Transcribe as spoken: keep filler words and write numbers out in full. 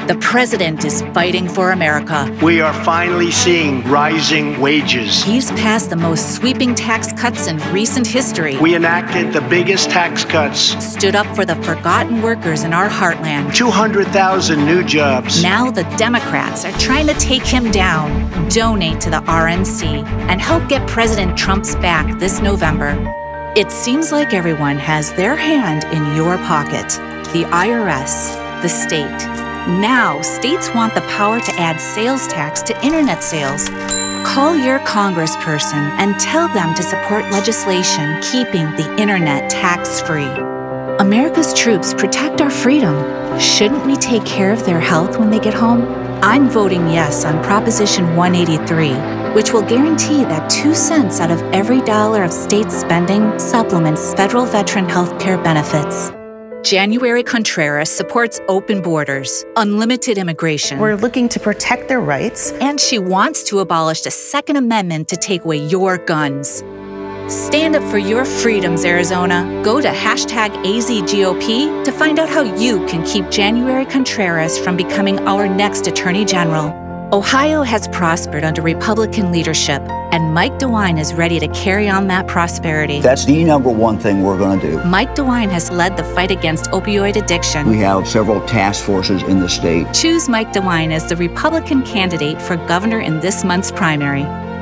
The president is fighting for America. We are finally seeing rising wages. He's passed the most sweeping tax cuts in recent history. We enacted the biggest tax cuts. Stood up for the forgotten workers in our heartland. two hundred thousand new jobs. Now the Democrats are trying to take him down. Donate to the R N C and help get President Trump's back this November. It seems like everyone has their hand in your pocket. The I R S, the state. Now, states want the power to add sales tax to internet sales. Call your congressperson and tell them to support legislation keeping the internet tax-free. America's troops protect our freedom. Shouldn't we take care of their health when they get home? I'm voting yes on Proposition one eighty-three, which will guarantee that two cents out of every dollar of state spending supplements federal veteran health care benefits. January Contreras supports open borders, unlimited immigration. We're looking to protect their rights. And she wants to abolish the Second Amendment to take away your guns. Stand up for your freedoms, Arizona. Go to hashtag A Z G O P to find out how you can keep January Contreras from becoming our next Attorney General. Ohio has prospered under Republican leadership, and Mike DeWine is ready to carry on that prosperity. That's the number one thing we're going to do. Mike DeWine has led the fight against opioid addiction. We have several task forces in the state. Choose Mike DeWine as the Republican candidate for governor in this month's primary.